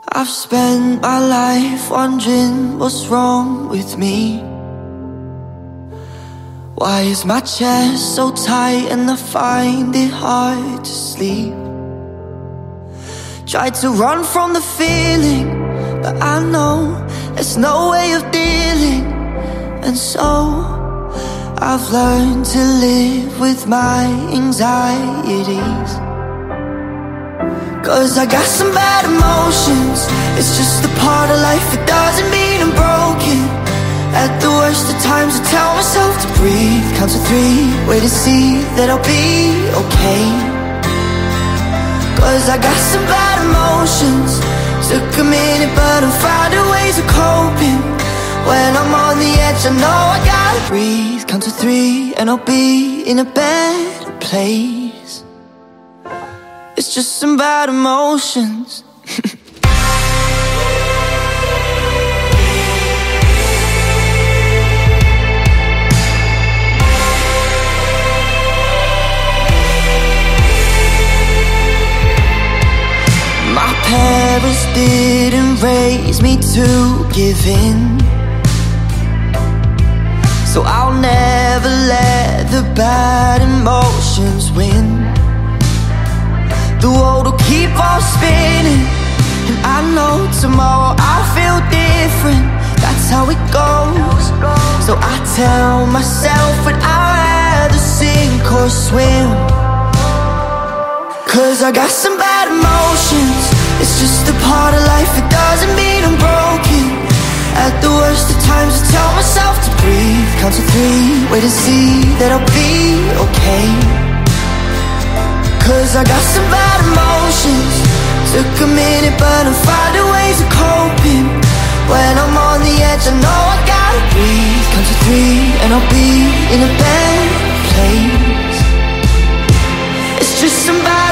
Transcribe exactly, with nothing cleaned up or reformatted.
I've spent my life wondering what's wrong with me. Why is my chest so tight and I find it hard to sleep? Tried to run from the feeling, but I know there's no way of dealing. And so I've learned to live with my anxieties. Cause I got some bad emotions, it's just a part of life, it doesn't mean I'm broken. At the worst of times I tell myself to breathe, count to three, wait to see that I'll be okay. Cause I got some bad emotions, took a minute but I'm finding ways of coping. When I'm on the edge I know I gotta breathe, count to three and I'll be in a better place. It's just some bad emotions. My parents didn't raise me to give in, so I'll never let the bad emotions win. The world will keep on spinning, and I know tomorrow I'll feel different. That's how it goes. So I tell myself that I'd rather sink or swim. Cause I got some bad emotions, it's just a part of life, it doesn't mean I'm broken. At the worst of times I tell myself to breathe, count to three, wait to see that I'll be okay. Cause I got some bad emotions, took a minute but I'm finding ways of coping. When I'm on the edge I know I gotta breathe, count to three and I'll be in a better place. It's just some bad